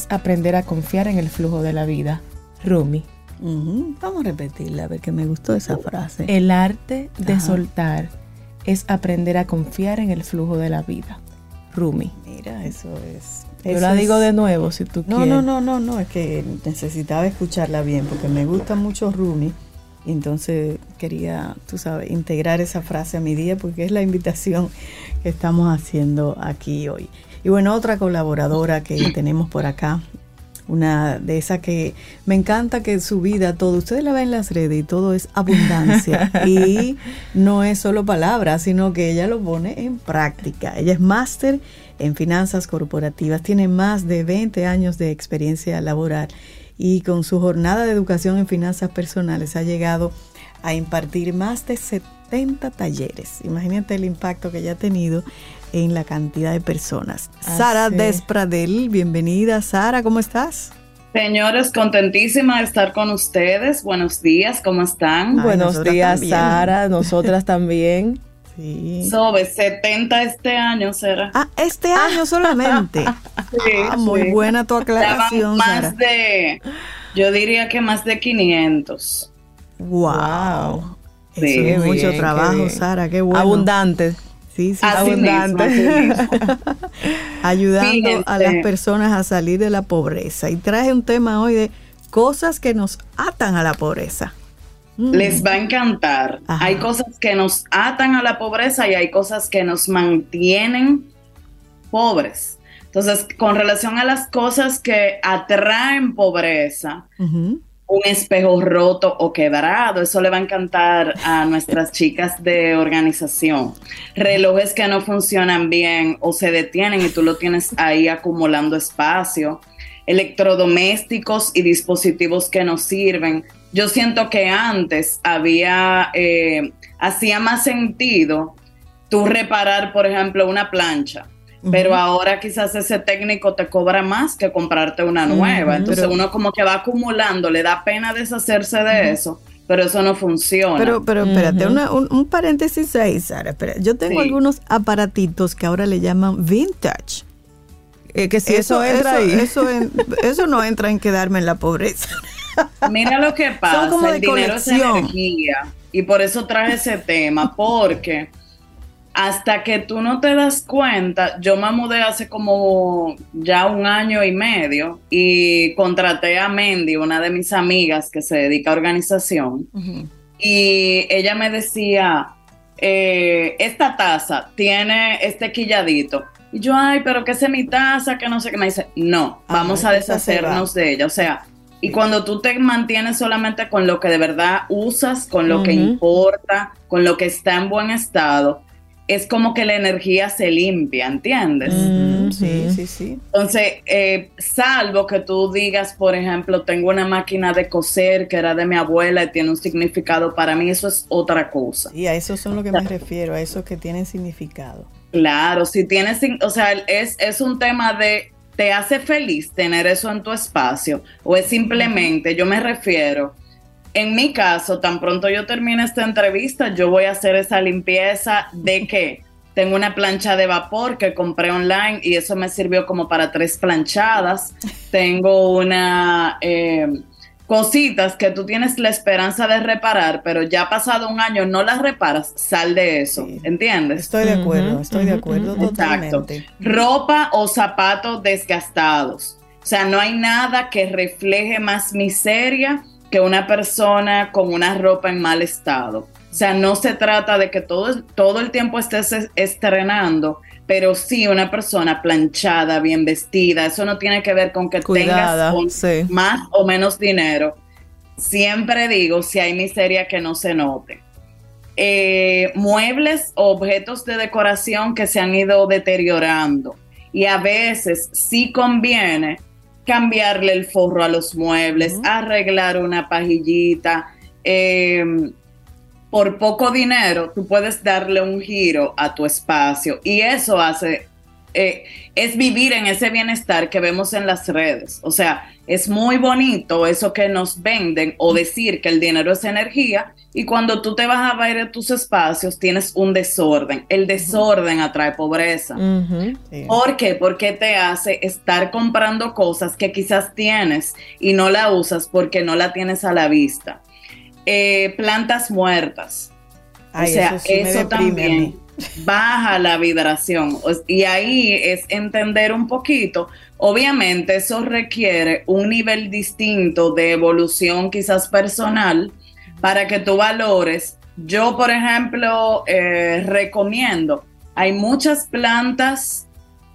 es aprender a confiar en el flujo de la vida. Rumi. Vamos a repetirla, a ver que me gustó esa frase. El arte de soltar es aprender a confiar en el flujo de la vida. Rumi. Mira, eso es... Yo la digo de nuevo si tú quieres. No, es que necesitaba escucharla bien porque me gusta mucho Rumi. Y entonces quería, tú sabes, integrar esa frase a mi día porque es la invitación que estamos haciendo aquí hoy. Y bueno, otra colaboradora que tenemos por acá, una de esas que me encanta que su vida, todo, ustedes la ven en las redes y todo es abundancia y no es solo palabras, sino que ella lo pone en práctica. Ella es máster en finanzas corporativas, tiene más de 20 años de experiencia laboral y con su jornada de educación en finanzas personales ha llegado a impartir más de 70 talleres. Imagínate el impacto que ella ha tenido en la cantidad de personas. Sara Despradel, bienvenida. Sara, ¿cómo estás? Señores, contentísima de estar con ustedes. Buenos días, ¿cómo están? Buenos días, también. Sara, nosotras también. Sí. Sobre 70 este año, Sara. Este año solamente. Sí, muy buena tu aclaración, Sara. Yo diría que más de 500. Wow. Sí, eso es mucho trabajo, Sara, qué bueno. Abundante. Sí, abundante. Mismo. Ayudando a las personas a salir de la pobreza. Y traje un tema hoy de cosas que nos atan a la pobreza. Les va a encantar. Ajá. Hay cosas que nos atan a la pobreza y hay cosas que nos mantienen pobres. Entonces, con relación a las cosas que atraen pobreza, un espejo roto o quebrado, eso le va a encantar a nuestras chicas de organización. Relojes que no funcionan bien o se detienen y tú lo tienes ahí acumulando espacio. Electrodomésticos y dispositivos que no sirven. Yo siento que antes hacía más sentido tú reparar, por ejemplo, una plancha. Pero ahora quizás ese técnico te cobra más que comprarte una nueva. Entonces uno como que va acumulando, le da pena deshacerse de eso, pero eso no funciona. Pero espérate, un paréntesis ahí, Sara. Espera. Yo tengo algunos aparatitos que ahora le llaman vintage. Que si eso entra ahí. Eso no entra en quedarme en la pobreza. Mira lo que pasa, son como de el dinero colección. Es energía. Y por eso traje ese tema, porque hasta que tú no te das cuenta, yo me mudé hace como ya 1 año y medio y contraté a Mendy, una de mis amigas que se dedica a organización, y ella me decía, esta taza tiene este quilladito. Y yo, ay, pero que esa es mi taza, que no sé qué. Me dice, no, vamos a deshacernos de ella. O sea, y cuando tú te mantienes solamente con lo que de verdad usas, con lo que importa, con lo que está en buen estado, es como que la energía se limpia, ¿entiendes? Sí. Entonces, salvo que tú digas, por ejemplo, tengo una máquina de coser que era de mi abuela y tiene un significado para mí, eso es otra cosa. Y a eso son lo que me refiero, a esos que tienen significado. Claro, si tienes, o sea, es un tema de, ¿te hace feliz tener eso en tu espacio? O es simplemente, yo me refiero, en mi caso, tan pronto yo termine esta entrevista, yo voy a hacer esa limpieza de que tengo una plancha de vapor que compré online y eso me sirvió como para 3 planchadas. Tengo una cositas que tú tienes la esperanza de reparar, pero ya pasado 1 año no las reparas, sal de eso, ¿entiendes? Estoy de acuerdo, totalmente. Exacto. Ropa o zapatos desgastados. O sea, no hay nada que refleje más miseria que una persona con una ropa en mal estado. O sea, no se trata de que todo el tiempo estés estrenando, pero sí una persona planchada, bien vestida. Eso no tiene que ver con que tengas más o menos dinero. Siempre digo, si hay miseria, que no se note. Muebles o objetos de decoración que se han ido deteriorando. Y a veces sí conviene cambiarle el forro a los muebles, arreglar una pajillita. Por poco dinero, tú puedes darle un giro a tu espacio y eso hace es vivir en ese bienestar que vemos en las redes. O sea, es muy bonito eso que nos venden o decir que el dinero es energía, y cuando tú te vas a ver a tus espacios tienes un desorden. El desorden atrae pobreza. Sí. ¿Por qué? Porque te hace estar comprando cosas que quizás tienes y no la usas porque no la tienes a la vista. Plantas muertas. Ay, o sea, eso sí me eso deprime a también mí. baja la vibración. Y ahí es entender un poquito. Obviamente eso requiere un nivel distinto de evolución quizás personal para que tú valores. Yo, por ejemplo, recomiendo, hay muchas plantas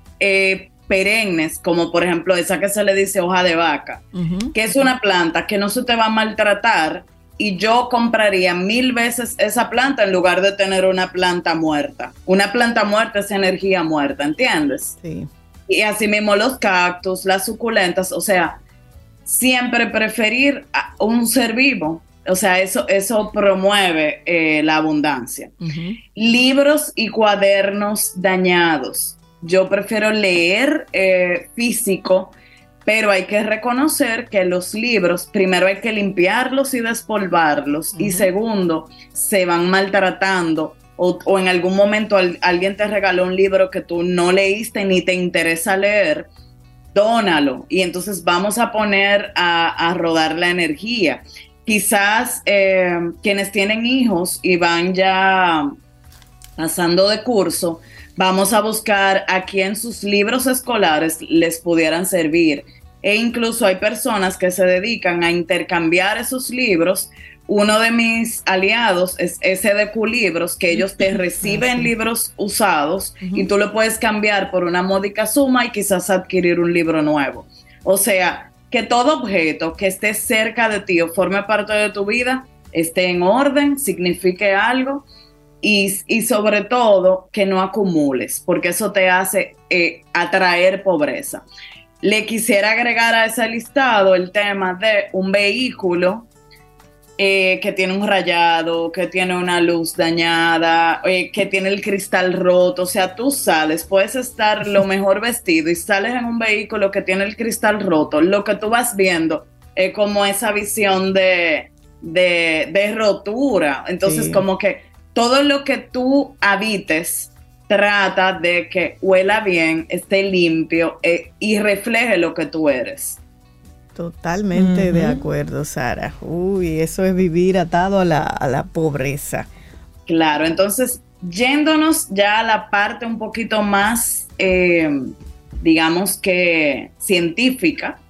perennes, como por ejemplo esa que se le dice hoja de vaca, que es una planta que no se te va a maltratar, y yo compraría 1000 veces esa planta en lugar de tener una planta muerta. Una planta muerta es energía muerta, ¿entiendes? Sí. Y así mismo los cactus, las suculentas, o sea, siempre preferir a un ser vivo. O sea, eso promueve la abundancia. Libros y cuadernos dañados. Yo prefiero leer físico, pero hay que reconocer que los libros, primero hay que limpiarlos y despolvarlos, y segundo, se van maltratando, o en algún momento alguien te regaló un libro que tú no leíste ni te interesa leer, dónalo, y entonces vamos a poner a rodar la energía. Quizás quienes tienen hijos y van ya pasando de curso, vamos a buscar a quien sus libros escolares les pudieran servir. E incluso hay personas que se dedican a intercambiar esos libros. Uno de mis aliados es SDQ Libros, que ellos te reciben libros usados y tú lo puedes cambiar por una módica suma y quizás adquirir un libro nuevo. O sea, que todo objeto que esté cerca de ti o forme parte de tu vida esté en orden, signifique algo, y sobre todo que no acumules, porque eso te hace atraer pobreza. Le quisiera agregar a ese listado el tema de un vehículo que tiene un rayado, que tiene una luz dañada, que tiene el cristal roto. O sea, tú sales, puedes estar lo mejor vestido y sales en un vehículo que tiene el cristal roto. Lo que tú vas viendo es como esa visión de rotura. Entonces, sí, como que todo lo que tú habites, trata de que huela bien, esté limpio y refleje lo que tú eres. Totalmente de acuerdo, Sara. Uy, eso es vivir atado a la pobreza. Claro, entonces, yéndonos ya a la parte un poquito más, digamos que científica,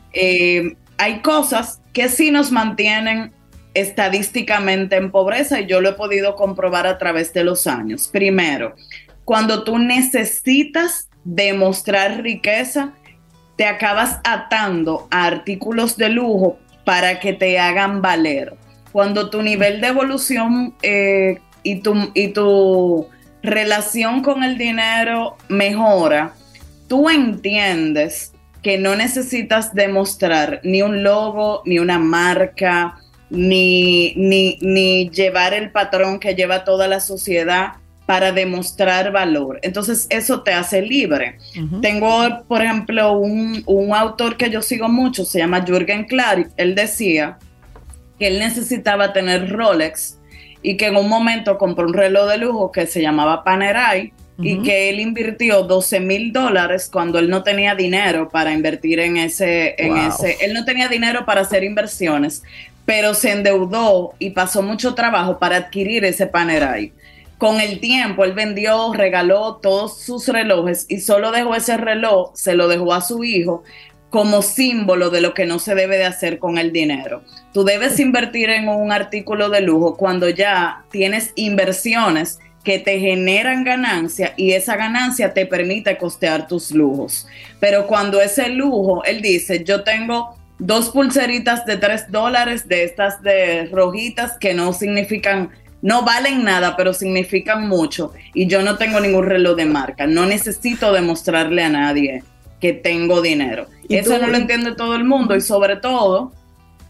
hay cosas que sí nos mantienen estadísticamente en pobreza, y yo lo he podido comprobar a través de los años. Primero, cuando tú necesitas demostrar riqueza, te acabas atando a artículos de lujo para que te hagan valer. Cuando tu nivel de evolución y tu relación con el dinero mejora, tú entiendes que no necesitas demostrar ni un logo, ni una marca, ni llevar el patrón que lleva toda la sociedad para demostrar valor. Entonces eso te hace libre. Tengo, por ejemplo, un autor que yo sigo mucho, se llama Jürgen Klarik. Él decía que él necesitaba tener Rolex y que en un momento compró un reloj de lujo que se llamaba Panerai, y que él invirtió $12,000 cuando él no tenía dinero para invertir en ese. Él no tenía dinero para hacer inversiones, pero se endeudó y pasó mucho trabajo para adquirir ese Panerai. Con el tiempo, él vendió, regaló todos sus relojes y solo dejó ese reloj, se lo dejó a su hijo como símbolo de lo que no se debe de hacer con el dinero. Tú debes invertir en un artículo de lujo cuando ya tienes inversiones que te generan ganancia y esa ganancia te permite costear tus lujos. Pero cuando ese lujo, él dice, yo tengo 2 pulseritas de $3 de estas de rojitas que no significan, no valen nada, pero significan mucho, y yo no tengo ningún reloj de marca, no necesito demostrarle a nadie que tengo dinero. Eso no lo entiende todo el mundo, y sobre todo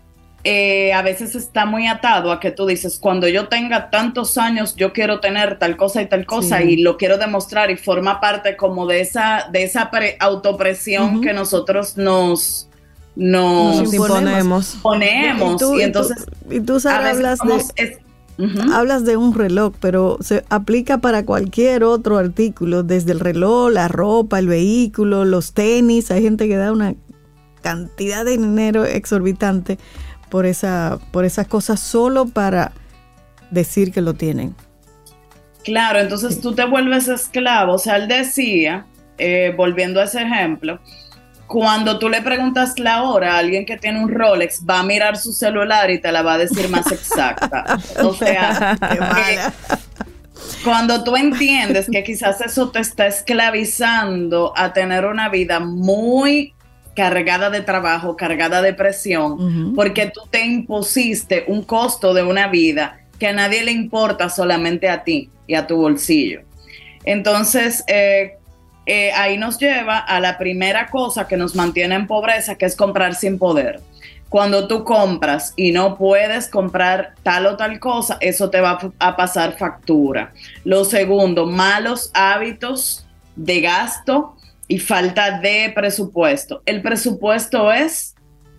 a veces está muy atado a que tú dices, cuando yo tenga tantos años, yo quiero tener tal cosa y tal cosa, y lo quiero demostrar, y forma parte como de esa autopresión que nosotros nos imponemos. Y entonces, y tú Sara, hablas de un reloj, pero se aplica para cualquier otro artículo, desde el reloj, la ropa, el vehículo, los tenis. Hay gente que da una cantidad de dinero exorbitante por esas cosas solo para decir que lo tienen. Claro, entonces tú te vuelves esclavo. O sea, él decía, volviendo a ese ejemplo, cuando tú le preguntas la hora a alguien que tiene un Rolex, va a mirar su celular y te la va a decir más exacta. O sea, cuando tú entiendes que quizás eso te está esclavizando a tener una vida muy cargada de trabajo, cargada de presión, porque tú te impusiste un costo de una vida que a nadie le importa, solamente a ti y a tu bolsillo. Entonces, ahí nos lleva a la primera cosa que nos mantiene en pobreza, que es comprar sin poder. Cuando tú compras y no puedes comprar tal o tal cosa, eso te va a pasar factura. Lo segundo, malos hábitos de gasto y falta de presupuesto. El presupuesto es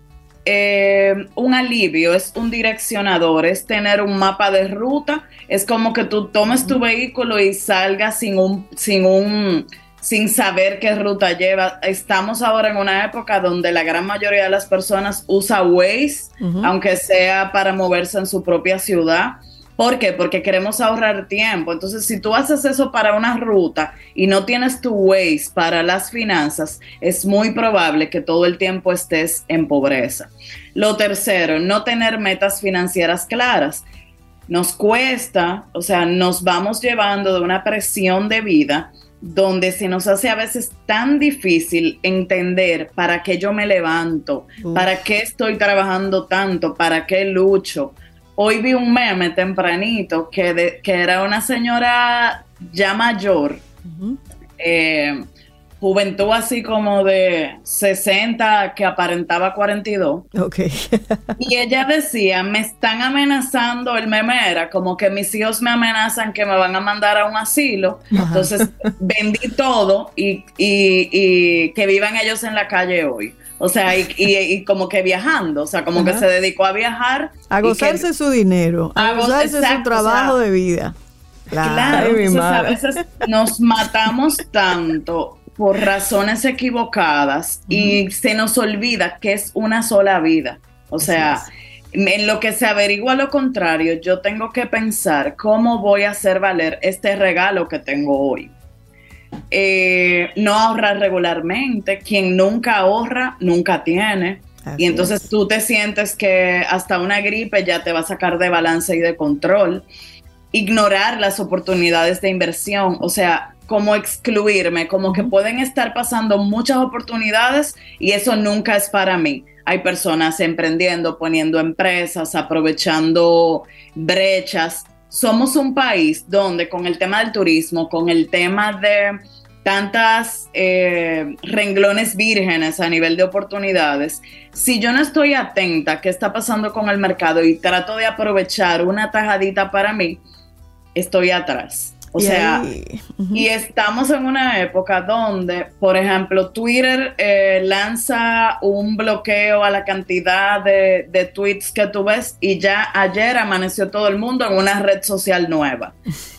un alivio, es un direccionador, es tener un mapa de ruta. Es como que tú tomes tu vehículo y salgas sin saber qué ruta lleva. Estamos ahora en una época donde la gran mayoría de las personas usa Waze, aunque sea para moverse en su propia ciudad. ¿Por qué? Porque queremos ahorrar tiempo. Entonces, si tú haces eso para una ruta y no tienes tu Waze para las finanzas, es muy probable que todo el tiempo estés en pobreza. Lo tercero, no tener metas financieras claras. Nos cuesta, o sea, nos vamos llevando de una presión de vida donde se nos hace a veces tan difícil entender para qué yo me levanto, para qué estoy trabajando tanto, para qué lucho. Hoy vi un meme tempranito que era una señora ya mayor, juventud así como de 60 que aparentaba 42. Okay. Y ella decía, me están amenazando, el meme era como que mis hijos me amenazan que me van a mandar a un asilo. Entonces vendí todo y que vivan ellos en la calle hoy. O sea, y como que viajando, o sea, como que se dedicó a viajar. A gozarse su dinero, a gozarse su trabajo de vida. Claro, entonces a veces nos matamos tanto por razones equivocadas y se nos olvida que es una sola vida. O sea, en lo que se averigua lo contrario, yo tengo que pensar cómo voy a hacer valer este regalo que tengo hoy. No ahorrar regularmente. Quien nunca ahorra, nunca tiene. Así y entonces tú te sientes que hasta una gripe ya te va a sacar de balance y de control. Ignorar las oportunidades de inversión, o sea, como excluirme, como que pueden estar pasando muchas oportunidades y eso nunca es para mí. Hay personas emprendiendo, poniendo empresas, aprovechando brechas. Somos un país donde con el tema del turismo, con el tema de tantas renglones vírgenes a nivel de oportunidades, si yo no estoy atenta a qué está pasando con el mercado y trato de aprovechar una tajadita para mí, estoy atrás. O sea, y estamos en una época donde, por ejemplo, Twitter lanza un bloqueo a la cantidad de tweets que tú ves y ya ayer amaneció todo el mundo en una red social nueva.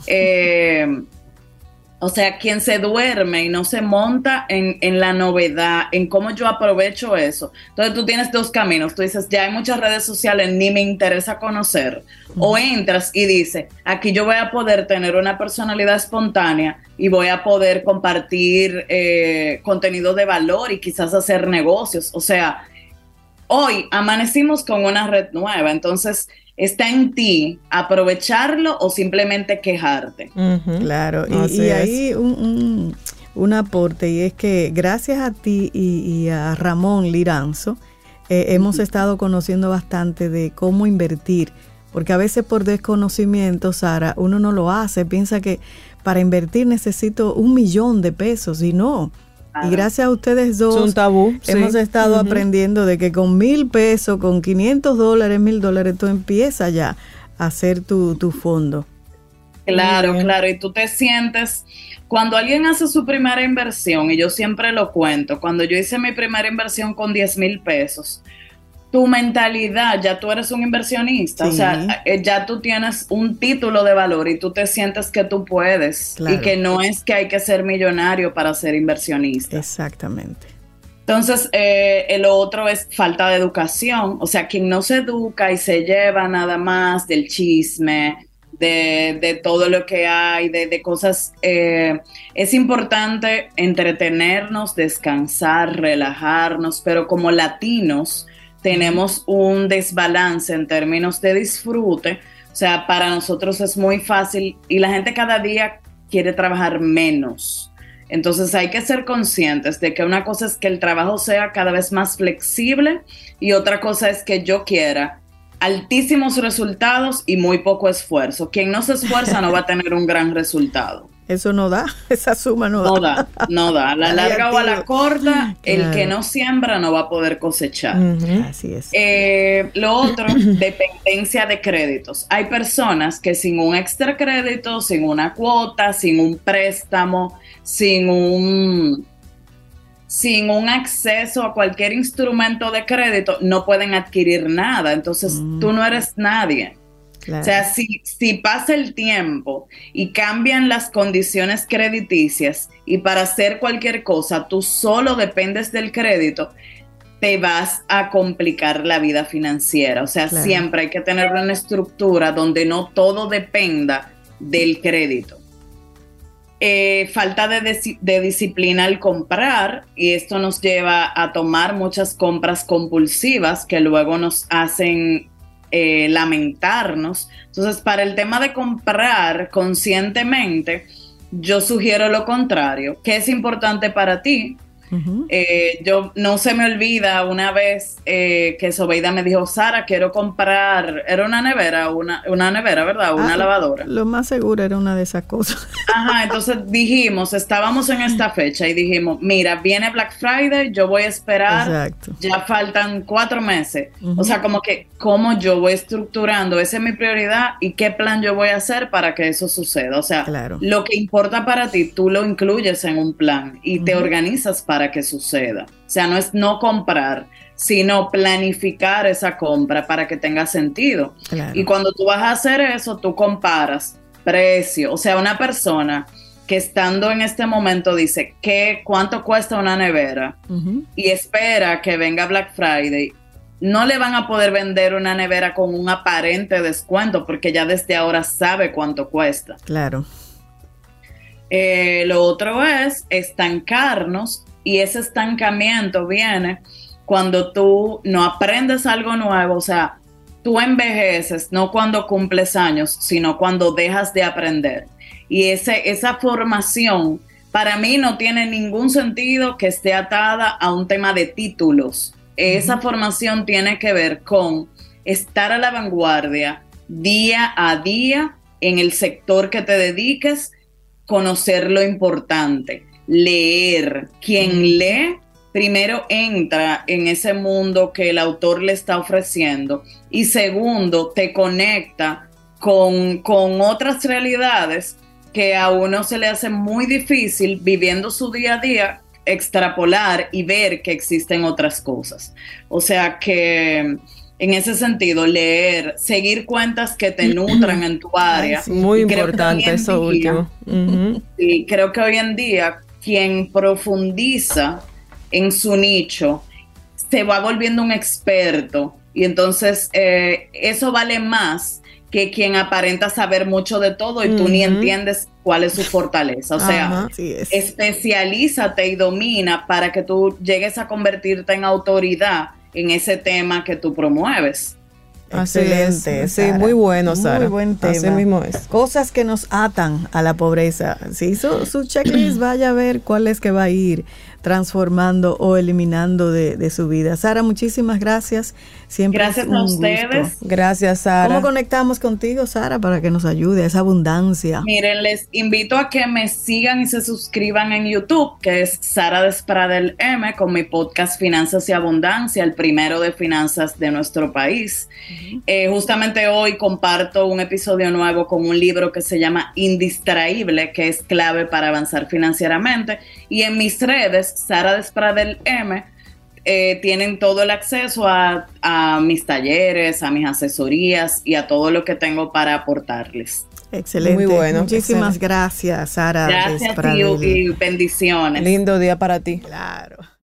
O sea, quien se duerme y no se monta en la novedad, en cómo yo aprovecho eso. Entonces tú tienes dos caminos. Tú dices, ya hay muchas redes sociales, ni me interesa conocer. O entras y dices, aquí yo voy a poder tener una personalidad espontánea y voy a poder compartir contenido de valor y quizás hacer negocios. O sea, hoy amanecimos con una red nueva, entonces está en ti aprovecharlo o simplemente quejarte. Claro, y ahí un aporte, y es que gracias a ti y a Ramón Liranzo hemos estado conociendo bastante de cómo invertir, porque a veces por desconocimiento, Sara, uno no lo hace, piensa que para invertir necesito $1,000,000 y no. Y gracias a ustedes dos, es un tabú, hemos estado aprendiendo de que con $1,000, con $500, $1,000, tú empiezas ya a hacer tu fondo. Claro, claro, y tú te sientes, cuando alguien hace su primera inversión, y yo siempre lo cuento, cuando yo hice mi primera inversión con $10,000, tu mentalidad, ya tú eres un inversionista, o sea, ya tú tienes un título de valor y tú te sientes que tú puedes, y que no es que hay que ser millonario para ser inversionista. Exactamente. Entonces, el otro es falta de educación, o sea, quien no se educa y se lleva nada más del chisme, de todo lo que hay, de cosas, es importante entretenernos, descansar, relajarnos, pero como latinos tenemos un desbalance en términos de disfrute, o sea, para nosotros es muy fácil y la gente cada día quiere trabajar menos. Entonces hay que ser conscientes de que una cosa es que el trabajo sea cada vez más flexible y otra cosa es que yo quiera altísimos resultados y muy poco esfuerzo. Quien no se esfuerza no va a tener un gran resultado. Eso no da, esa suma no da. No da. A la larga o a la corta, el que no siembra no va a poder cosechar. Así es. Lo otro, dependencia de créditos. Hay personas que sin un extra crédito, sin una cuota, sin un préstamo, sin un acceso a cualquier instrumento de crédito, no pueden adquirir nada. Entonces, tú no eres nadie. Claro. O sea, si pasa el tiempo y cambian las condiciones crediticias y para hacer cualquier cosa tú solo dependes del crédito, te vas a complicar la vida financiera. O sea, siempre hay que tener una estructura donde no todo dependa del crédito. Falta de disciplina al comprar, y esto nos lleva a tomar muchas compras compulsivas que luego nos hacen lamentarnos. Entonces, para el tema de comprar conscientemente, yo sugiero lo contrario. ¿Qué es importante para ti? Yo no se me olvida una vez que Sobeida me dijo: Sara, quiero comprar, era una nevera, una nevera, ¿verdad? Una lavadora. Lo más seguro era una de esas cosas. Ajá, entonces estábamos en esta fecha y dijimos: mira, viene Black Friday, yo voy a esperar. Exacto. Ya faltan 4 meses. O sea, como que cómo yo voy estructurando, esa es mi prioridad y qué plan yo voy a hacer para que eso suceda. O sea, lo que importa para ti, tú lo incluyes en un plan y te organizas para que suceda. O sea, no es no comprar, sino planificar esa compra para que tenga sentido. Y cuando tú vas a hacer eso, tú comparas precio. O sea, una persona que estando en este momento dice cuánto cuesta una nevera y espera que venga Black Friday, no le van a poder vender una nevera con un aparente descuento porque ya desde ahora sabe cuánto cuesta. Claro. Lo otro es estancarnos. Y ese estancamiento viene cuando tú no aprendes algo nuevo. O sea, tú envejeces no cuando cumples años, sino cuando dejas de aprender. Y esa formación para mí no tiene ningún sentido que esté atada a un tema de títulos. Esa formación tiene que ver con estar a la vanguardia día a día en el sector que te dediques, conocer lo importante. Leer. Quien lee, primero entra en ese mundo que el autor le está ofreciendo y segundo, te conecta con otras realidades que a uno se le hace muy difícil viviendo su día a día extrapolar y ver que existen otras cosas. O sea que en ese sentido, leer, seguir cuentas que te nutran en tu área. Muy importante eso último. Sí, creo que hoy en día quien profundiza en su nicho se va volviendo un experto y entonces eso vale más que quien aparenta saber mucho de todo y tú ni entiendes cuál es su fortaleza. O sea, especialízate y domina para que tú llegues a convertirte en autoridad en ese tema que tú promueves. Excelente, sí, muy bueno, Sara. Muy buen tema. Así mismo es. Cosas que nos atan a la pobreza. Si hizo su checklist, vaya a ver cuál es que va a ir transformando o eliminando de su vida. Sara, muchísimas gracias. Siempre gracias a ustedes. Gusto. Gracias, Sara. ¿Cómo conectamos contigo, Sara, para que nos ayude a esa abundancia? Miren, les invito a que me sigan y se suscriban en YouTube, que es Sara Despradel M, con mi podcast Finanzas y Abundancia, el primero de finanzas de nuestro país. Justamente hoy comparto un episodio nuevo con un libro que se llama Indistraíble, que es clave para avanzar financieramente. Y en mis redes, Sara Despradel M, tienen todo el acceso a mis talleres, a mis asesorías y a todo lo que tengo para aportarles. Excelente. Muy bueno. Muchísimas gracias, Sara. Gracias y bendiciones. Lindo día para ti. Claro.